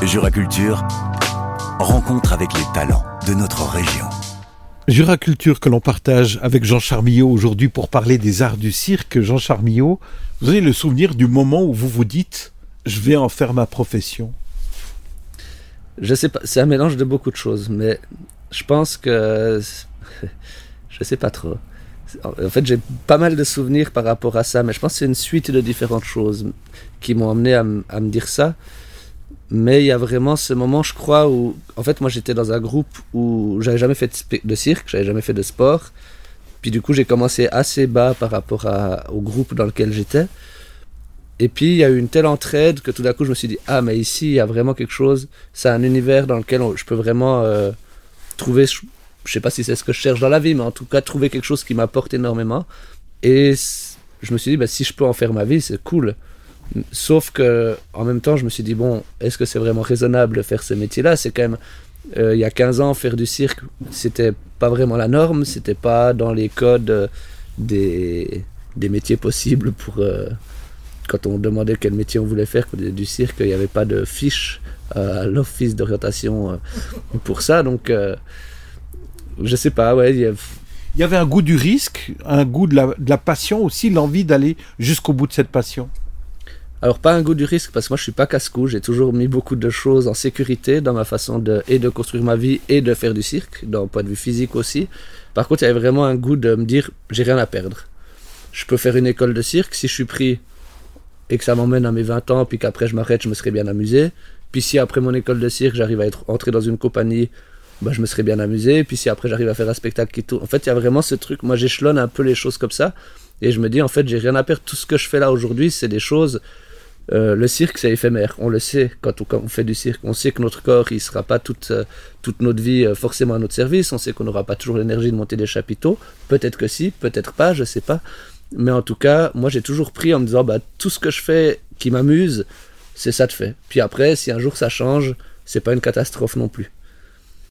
Juraculture, rencontre avec les talents de notre région. Juraculture que l'on partage avec Jean Charmillau aujourd'hui pour parler des arts du cirque. Jean Charmillau, vous avez le souvenir du moment où vous vous dites « je vais en faire ma profession ». Je sais pas, c'est un mélange de beaucoup de choses, mais je pense que... je sais pas trop. En fait, j'ai pas mal de souvenirs par rapport à ça, mais je pense que c'est une suite de différentes choses qui m'ont amené à me dire ça. Mais il y a vraiment ce moment, je crois, où... En fait, moi, j'étais dans un groupe où j'avais jamais fait de cirque, j'avais jamais fait de sport. Puis du coup, j'ai commencé assez bas par rapport au groupe dans lequel j'étais. Et puis, il y a eu une telle entraide que tout d'un coup, je me suis dit « Ah, mais ici, il y a vraiment quelque chose. C'est un univers dans lequel je peux vraiment trouver... » Je sais pas si c'est ce que je cherche dans la vie, mais en tout cas, trouver quelque chose qui m'apporte énormément. Et je me suis dit, si je peux en faire ma vie, c'est cool. Sauf que, en même temps, je me suis dit, bon, est-ce que c'est vraiment raisonnable de faire ce métier-là ? C'est quand même, il y a 15 ans, faire du cirque, c'était pas vraiment la norme, c'était pas dans les codes des métiers possibles pour... quand on demandait quel métier on voulait faire du cirque, il n'y avait pas de fiche à l'office d'orientation pour ça, donc... je sais pas, ouais. Il y avait un goût du risque, un goût de la passion aussi, l'envie d'aller jusqu'au bout de cette passion. Alors pas un goût du risque, parce que moi je suis pas casse-cou, j'ai toujours mis beaucoup de choses en sécurité dans ma façon de construire ma vie et de faire du cirque, d'un point de vue physique aussi. Par contre, il y avait vraiment un goût de me dire, j'ai rien à perdre. Je peux faire une école de cirque, si je suis pris et que ça m'emmène à mes 20 ans, puis qu'après je m'arrête, je me serais bien amusé. Puis si après mon école de cirque, j'arrive à entrer dans une compagnie, je me serais bien amusé, puis si après j'arrive à faire un spectacle qui tourne... En fait, il y a vraiment ce truc, moi j'échelonne un peu les choses comme ça, et je me dis, en fait, j'ai rien à perdre. Tout ce que je fais là aujourd'hui, c'est des choses... le cirque, c'est éphémère, on le sait, quand on fait du cirque, on sait que notre corps, il sera pas toute notre vie forcément à notre service, on sait qu'on n'aura pas toujours l'énergie de monter des chapiteaux, peut-être que si, peut-être pas, je sais pas, mais en tout cas, moi j'ai toujours pris en me disant, tout ce que je fais qui m'amuse, c'est ça de fait. Puis après, si un jour ça change, c'est pas une catastrophe non plus.